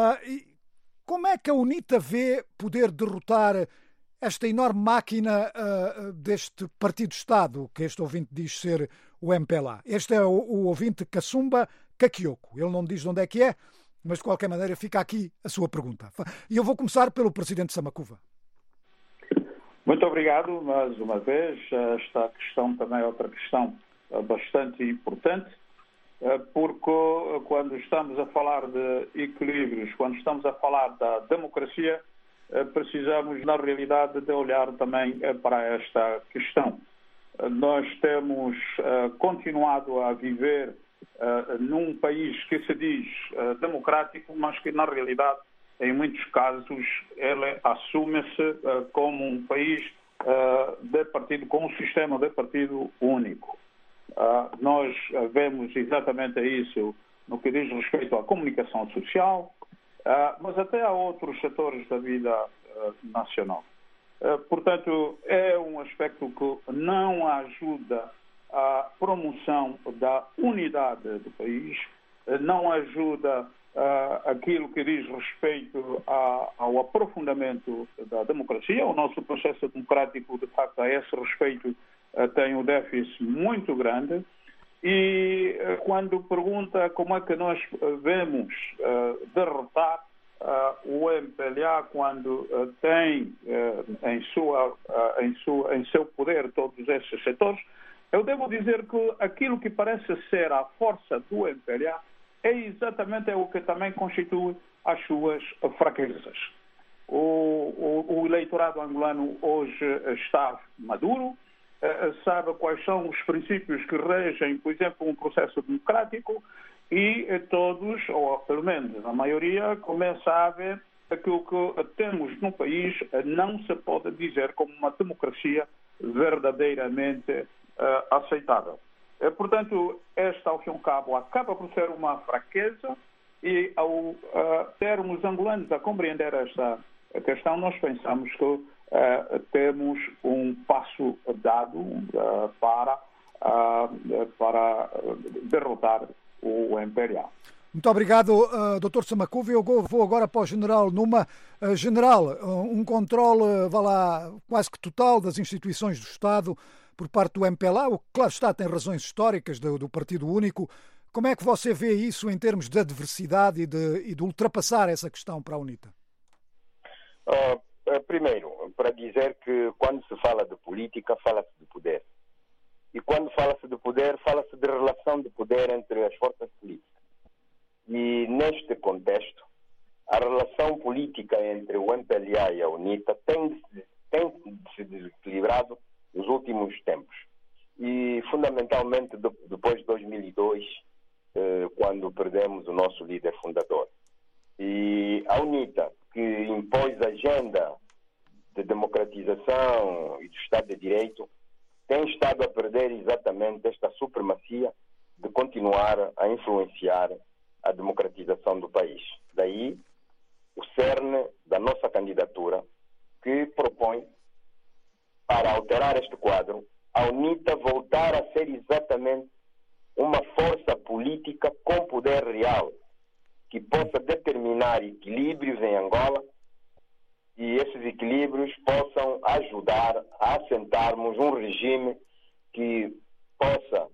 Como é que a UNITA vê poder derrotar esta enorme máquina deste partido-Estado, que este ouvinte diz ser o MPLA? Este é o ouvinte Kassumba Kakioko. Ele não diz de onde é que é, mas de qualquer maneira fica aqui a sua pergunta. E eu vou começar pelo presidente Samakuva. Muito obrigado, mais uma vez. Esta questão também é outra questão bastante importante, porque quando estamos a falar de equilíbrios, quando estamos a falar da democracia, precisamos, na realidade, de olhar também para esta questão. Nós temos continuado a viver num país que se diz democrático, mas que, na realidade, em muitos casos, ele assume-se como um país de partido, com um sistema de partido único. Nós vemos exatamente isso no que diz respeito à comunicação social, mas até a outros setores da vida nacional. Portanto, é um aspecto que não ajuda à promoção da unidade do país, não ajuda aquilo que diz respeito ao aprofundamento da democracia. O nosso processo democrático, de facto, a esse respeito, tem um déficit muito grande. E quando pergunta como é que nós vemos derrotar o MPLA quando tem em seu poder todos esses setores, eu devo dizer que aquilo que parece ser a força do MPLA é exatamente o que também constitui as suas fraquezas. O eleitorado angolano hoje está maduro, sabe quais são os princípios que regem, por exemplo, um processo democrático, e todos, ou pelo menos a maioria, começa a ver que o que temos no país não se pode dizer como uma democracia verdadeiramente aceitável. Portanto, esta, ao fim e ao cabo, acaba por ser uma fraqueza, e ao termos angolanos a compreender esta questão, nós pensamos que temos um passo dado para derrotar o MPLA. Muito obrigado, Dr. Samakuva. Eu vou agora para o General Numa. General, um controle, quase que total das instituições do Estado por parte do MPLA, o que, claro está, tem razões históricas do Partido Único. Como é que você vê isso em termos de adversidade e de ultrapassar essa questão para a UNITA? Primeiro, para dizer que quando se fala de política, fala-se de poder. E quando fala-se de poder, fala-se de relação de poder entre as forças políticas. E neste contexto, a relação política entre o MPLA e a UNITA tem se desequilibrado nos últimos tempos. E, fundamentalmente, depois de 2002, quando perdemos o nosso líder fundador. E a UNITA, que impôs a agenda de democratização e do Estado de Direito, tem estado a perder exatamente esta supremacia de continuar a influenciar a democratização do país. Daí o cerne da nossa candidatura, que propõe, para alterar este quadro, a UNITA voltar a ser exatamente uma força política com poder real, que possa determinar equilíbrios em Angola e esses equilíbrios possam ajudar a assentarmos um regime que possa,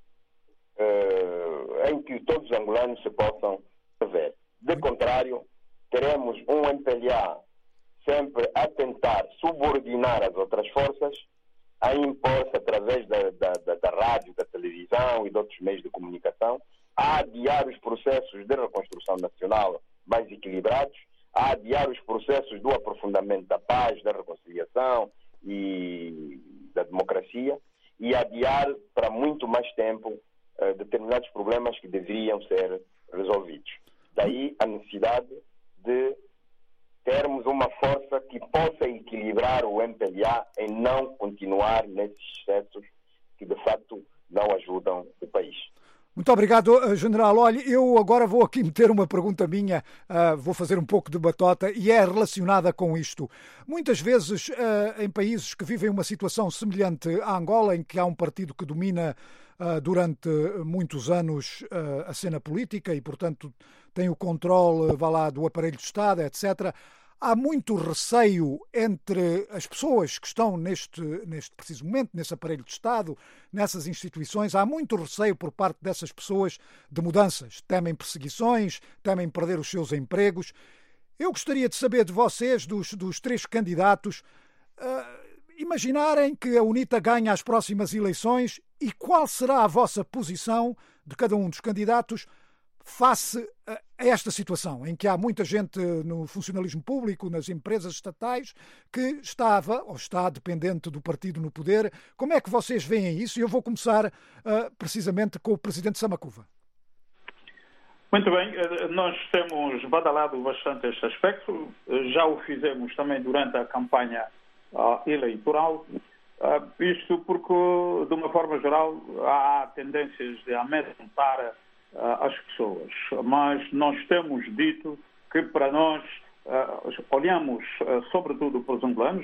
em que todos os angolanos se possam ver. De contrário, teremos um MPLA sempre a tentar subordinar as outras forças, a impor-se através da rádio, da televisão e de outros meios de comunicação, a adiar os processos de reconstrução nacional mais equilibrados, a adiar os processos do aprofundamento da paz, da reconciliação e da democracia, e adiar para muito mais tempo determinados problemas que deveriam ser resolvidos. Daí a necessidade de termos uma força que possa equilibrar o MPLA em não continuar nesses excessos que de facto não ajudam o país. Muito obrigado, General. Olha, eu agora vou aqui meter uma pergunta minha, vou fazer um pouco de batota, e é relacionada com isto. Muitas vezes, em países que vivem uma situação semelhante à Angola, em que há um partido que domina durante muitos anos a cena política e, portanto, tem o controle, do aparelho de Estado, etc., há muito receio entre as pessoas que estão neste preciso momento, nesse aparelho de Estado, nessas instituições, há muito receio por parte dessas pessoas de mudanças. Temem perseguições, temem perder os seus empregos. Eu gostaria de saber de vocês, dos três candidatos, imaginarem que a UNITA ganha as próximas eleições e qual será a vossa posição de cada um dos candidatos face a esta situação, em que há muita gente no funcionalismo público, nas empresas estatais, que estava ou está dependente do partido no poder. Como é que vocês veem isso? E eu vou começar precisamente com o Presidente Samakuva. Muito bem, nós temos badalado bastante este aspecto, já o fizemos também durante a campanha eleitoral, isto porque, de uma forma geral, há tendências de amedrontar as pessoas, mas nós temos dito que para nós olhamos sobretudo para os angolanos,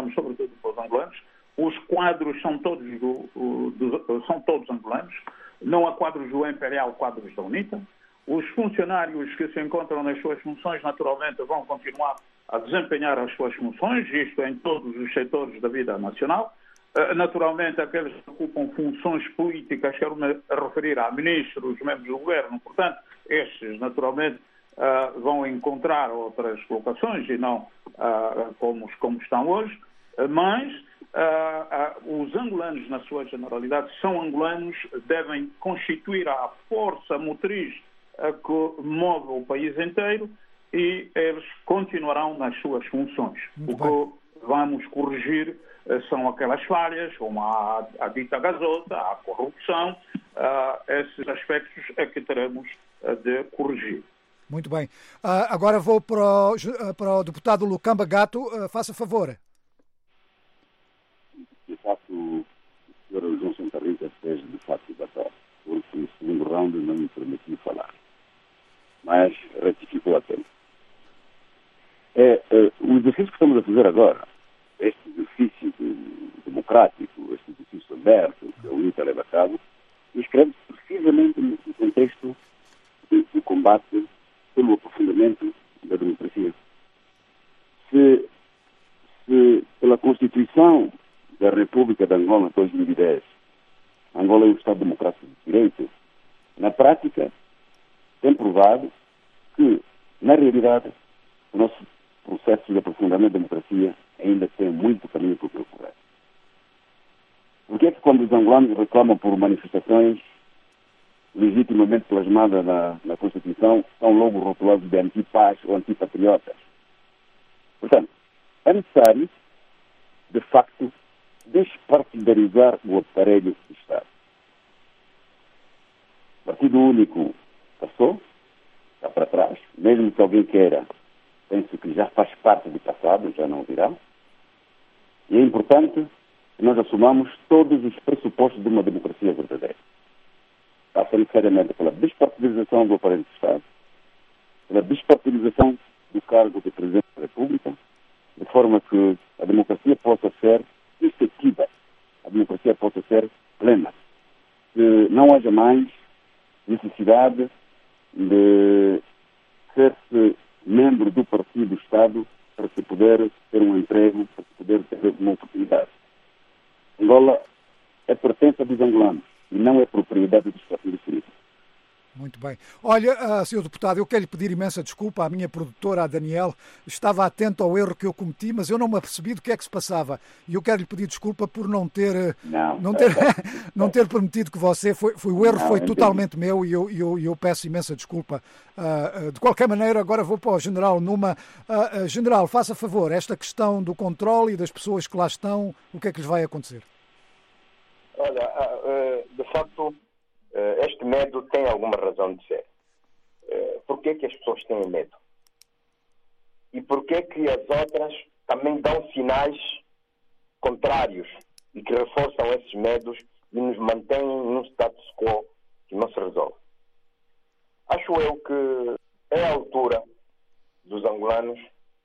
os quadros são todos angolanos, não há quadros do Imperial, quadros da UNITA. Os funcionários que se encontram nas suas funções naturalmente vão continuar a desempenhar as suas funções, isto em todos os setores da vida nacional. Naturalmente, aqueles que ocupam funções políticas, quero-me referir a ministros, membros do governo, portanto, estes, naturalmente, vão encontrar outras colocações e não como estão hoje, mas os angolanos, na sua generalidade, são angolanos, devem constituir a força motriz que move o país inteiro e eles continuarão nas suas funções. O que vamos corrigir são aquelas falhas, como a dita gasota, a corrupção, esses aspectos é que teremos de corrigir. Muito bem. Agora vou para o deputado Lucamba Gato. Faça favor. De facto, o Sr. João Santarrita fez de facto batata, porque no segundo round não me permitiu falar. Mas retificou a tempo. O exercício que estamos a fazer agora, este exercício democrático, este exercício aberto que a UNITA leva a cabo, inscreve-se precisamente no contexto do combate pelo aprofundamento da democracia. Se pela Constituição da República de Angola, 2010, Angola é um Estado democrático de direito, na prática, tem provado que, na realidade, o nosso processo de aprofundamento da democracia ainda tem muito caminho por percorrer. Por que é que quando os angolanos reclamam por manifestações legitimamente plasmadas na Constituição, são logo rotulados de antipaz ou antipatriotas? Portanto, é necessário, de facto, despartidarizar o aparelho do Estado. O Partido Único passou, está para trás. Mesmo que alguém queira, penso que já faz parte do passado, já não virá. E é importante que nós assumamos todos os pressupostos de uma democracia verdadeira. Passa necessariamente pela despartidarização do aparelho de Estado, pela despartidarização do cargo de Presidente da República, de forma que a democracia possa ser efetiva, a democracia possa ser plena. Que não haja mais necessidade de ser-se membro do partido do Estado para se poder ter um emprego, para se poder ter uma oportunidade. Angola é pertença dos angolanos e não é propriedade dos partidos políticos. Muito bem. Olha, Sr. Deputado, eu quero lhe pedir imensa desculpa à minha produtora, a Daniel. Estava atento ao erro que eu cometi, mas eu não me apercebi do que é que se passava. E eu quero lhe pedir desculpa por não ter permitido que você... O erro foi totalmente meu e eu peço imensa desculpa. De qualquer maneira, agora vou para o General Numa. General, faça favor, esta questão do controle e das pessoas que lá estão, o que é que lhes vai acontecer? Olha, de facto... este medo tem alguma razão de ser. Por que as pessoas têm medo? E por que as outras também dão sinais contrários e que reforçam esses medos e nos mantêm num status quo que não se resolve? Acho eu que é a altura dos angolanos,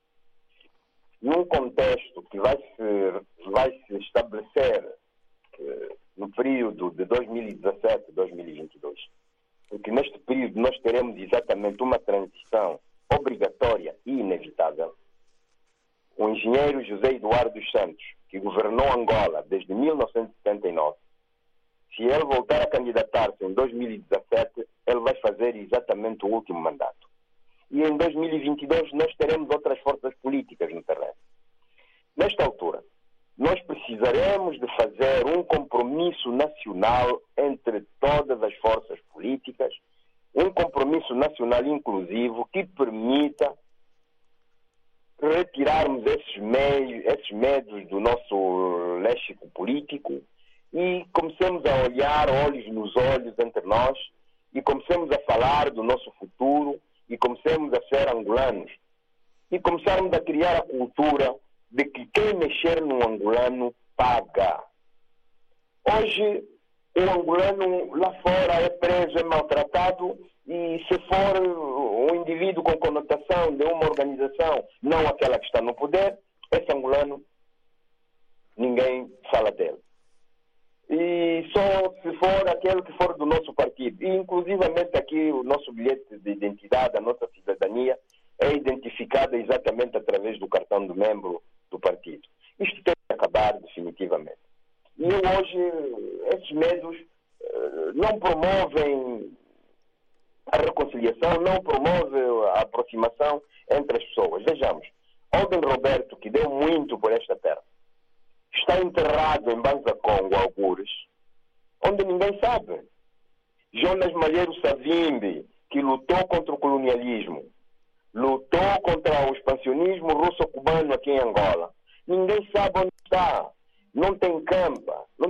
num contexto que vai se estabelecer no período de 2017-2022, porque neste período nós teremos exatamente uma transição obrigatória e inevitável. O engenheiro José Eduardo dos Santos, que governou Angola desde 1979, se ele voltar a candidatar-se em 2017, ele vai fazer exatamente o último mandato. E em 2022 nós teremos outras forças políticas no terreno. Nesta altura, nós precisaremos de fazer um compromisso nacional entre todas as forças políticas, um compromisso nacional inclusivo que permita retirarmos esses medos do nosso léxico político e comecemos a olhar olhos nos olhos entre nós e comecemos a falar do nosso futuro e comecemos a ser angolanos e começarmos a criar a cultura de que quem mexer no angolano paga. Hoje, o angolano lá fora é preso, é maltratado e se for um indivíduo com conotação de uma organização, não aquela que está no poder, esse angolano, ninguém fala dele. E só se for aquele que for do nosso partido. E inclusivamente aqui o nosso bilhete de identidade, a nossa cidadania, é identificada exatamente através do cartão de membro do partido. Isto tem que acabar definitivamente. E hoje, esses medos não promovem a reconciliação, não promovem a aproximação entre as pessoas. Vejamos, Alden Roberto, que deu muito por esta terra, está enterrado em Banza Congo, algures, onde ninguém sabe. Jonas Malheiro Savimbi, que lutou contra o colonialismo, lutou contra o expansionismo russo-cubano aqui em Angola. Ninguém sabe onde está. Não tem campa, não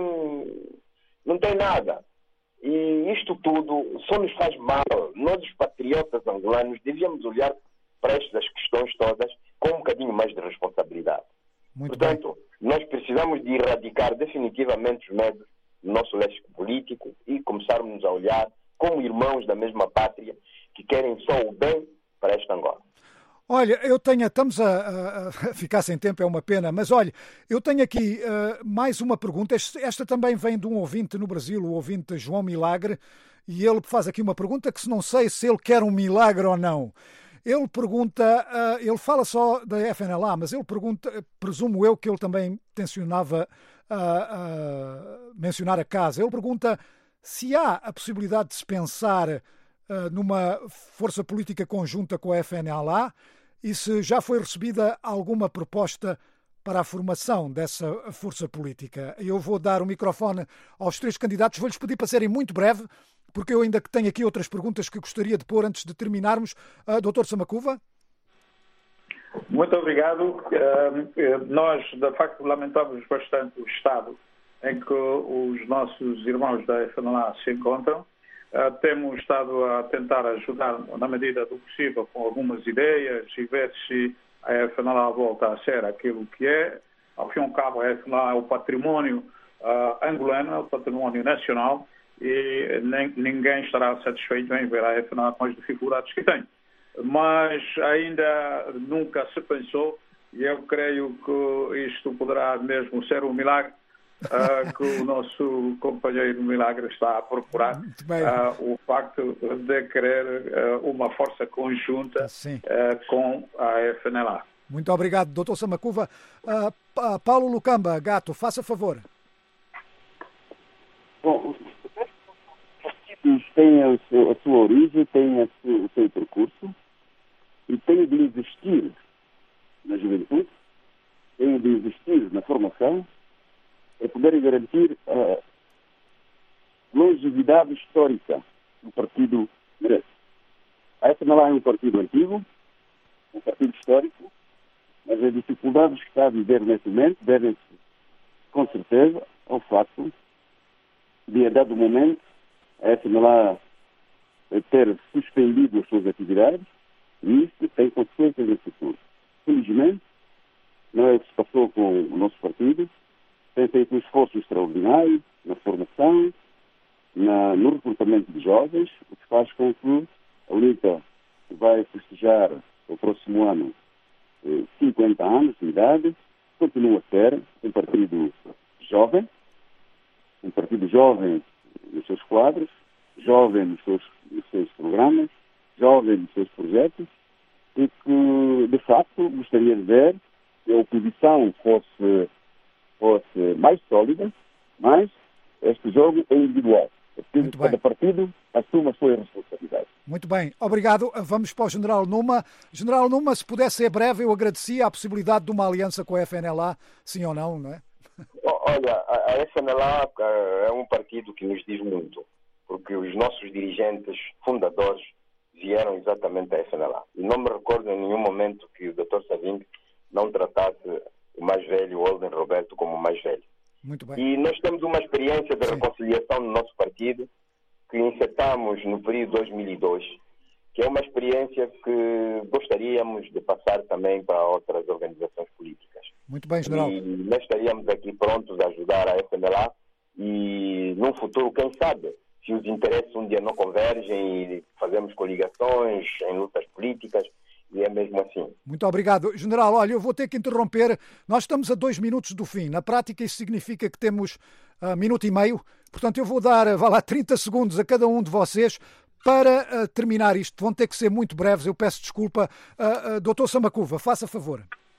tem nada. E isto tudo só nos faz mal. Nós, os patriotas angolanos, devíamos olhar para estas questões todas com um bocadinho mais de responsabilidade. Portanto, nós precisamos de erradicar definitivamente os medos do nosso léxico político e começarmos a olhar como irmãos da mesma pátria que querem só o bem para esta Angola. Olha, estamos a ficar sem tempo, é uma pena, mas olha, eu tenho aqui mais uma pergunta. Esta também vem de um ouvinte no Brasil, o ouvinte João Milagre, e ele faz aqui uma pergunta que não sei se ele quer um milagre ou não. Ele pergunta, ele fala só da FNLA, mas ele pergunta, presumo eu que ele também tencionava mencionar a casa. Ele pergunta se há a possibilidade de se pensar numa força política conjunta com a FNLA e se já foi recebida alguma proposta para a formação dessa força política. Eu vou dar o microfone aos três candidatos, vou-lhes pedir para serem muito breve, porque eu ainda tenho aqui outras perguntas que gostaria de pôr antes de terminarmos. Dr. Samacuva? Muito obrigado. Nós, de facto, lamentamos bastante o estado em que os nossos irmãos da FNLA se encontram. Temos estado a tentar ajudar na medida do possível com algumas ideias e ver se a FNLA volta a ser aquilo que é. Ao fim e ao cabo, a FNLA é o património angolano, é o património nacional, e ninguém estará satisfeito em ver a FNLA com as dificuldades que tem. Mas ainda nunca se pensou, e eu creio que isto poderá mesmo ser um milagre, que o nosso companheiro Milagre está a procurar, o facto de querer uma força conjunta com a FNLA. Muito obrigado, Dr. Samakuva. Paulo Lukamba Gato, faça favor. Bom, os partidos têm a sua origem, têm o seu percurso e têm de investir na juventude, têm de investir na formação para poderem garantir a longevidade histórica do partido merece. A FNLA é um partido antigo, um partido histórico, mas as dificuldades que está a viver neste momento devem-se, com certeza, ao facto de, a dado momento, a FNLA ter suspendido as suas atividades, e isso tem consequências no futuro. Felizmente, não é o que se passou com o nosso partido, tem feito um esforço extraordinário na formação, no recrutamento de jovens, o que faz com que a UNITA vai festejar o próximo ano 50 anos de idade, continua a ser um partido jovem nos seus quadros, jovem nos seus programas, jovem nos seus projetos, e que, de facto, gostaria de ver que a oposição fosse mais sólida, mas este jogo é individual. É preciso que cada partido assuma a sua responsabilidade. Muito bem, obrigado. Vamos para o General Numa. General Numa, se pudesse ser breve, eu agradecia a possibilidade de uma aliança com a FNLA, sim ou não, não é? Olha, a FNLA é um partido que nos diz muito, porque os nossos dirigentes fundadores vieram exatamente da FNLA. E não me recordo em nenhum momento que o Dr. Savimbi não tratasse o mais velho, o Olden Roberto, como o mais velho. Muito bem. E nós temos uma experiência de reconciliação no nosso partido que iniciamos no período 2002, que é uma experiência que gostaríamos de passar também para outras organizações políticas. Muito bem, General. E nós estaríamos aqui prontos a ajudar a FNLA e, num futuro, quem sabe, se os interesses um dia não convergem e fazemos coligações em lutas políticas, e é mesmo assim. Muito obrigado. General, olha, eu vou ter que interromper. Nós estamos a 2 minutos do fim. Na prática, isso significa que temos minuto e meio. Portanto, eu vou dar, 30 segundos a cada um de vocês para terminar isto. Vão ter que ser muito breves. Eu peço desculpa. Dr. Samakuva, faça favor.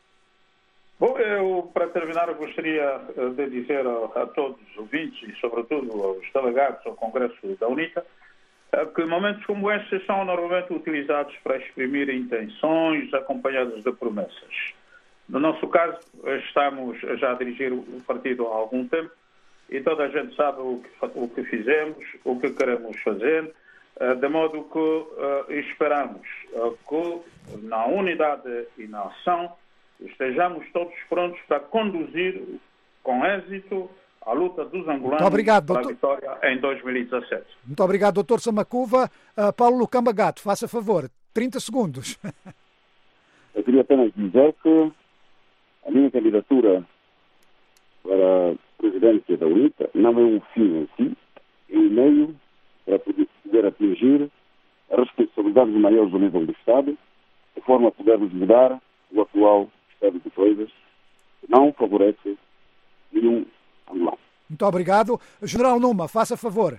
Bom, eu, para terminar, eu gostaria de dizer a todos os ouvintes e, sobretudo, aos delegados ao Congresso da UNITA, que momentos como estes são normalmente utilizados para exprimir intenções acompanhadas de promessas. No nosso caso, estamos já a dirigir o partido há algum tempo e toda a gente sabe o que fizemos, o que queremos fazer, de modo que esperamos que na unidade e na ação estejamos todos prontos para conduzir com êxito a luta dos angolanos para a vitória em 2017. Muito obrigado, Dr. Samakuva. Paulo Lukamba Gato, faça favor, 30 segundos. Eu queria apenas dizer que a minha candidatura para a presidência da UNITA não é um fim em si, é um meio para poder atingir as responsabilidades maiores do nível do Estado, de forma a podermos mudar o atual estado de coisas, que não favorece nenhum angolano. Muito obrigado. General Numa, faça favor.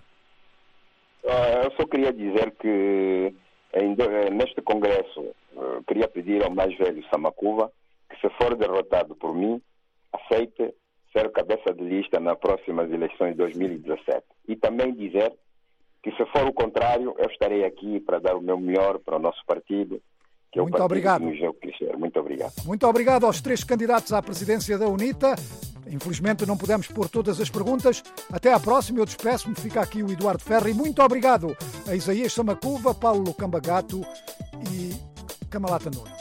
Eu só queria dizer que neste Congresso queria pedir ao mais velho Samakuva que, se for derrotado por mim, aceite ser cabeça de lista nas próximas eleições de 2017. E também dizer que, se for o contrário, eu estarei aqui para dar o meu melhor para o nosso partido, que é o partido que nos deu crescer. Muito obrigado. Muito obrigado aos 3 candidatos à presidência da UNITA. Infelizmente não pudemos pôr todas as perguntas. Até à próxima, eu despeço-me. Fica aqui o Eduardo Ferri. Muito obrigado a Isaías Samakuva, Paulo Lukamba Gato e Camalata Nuno.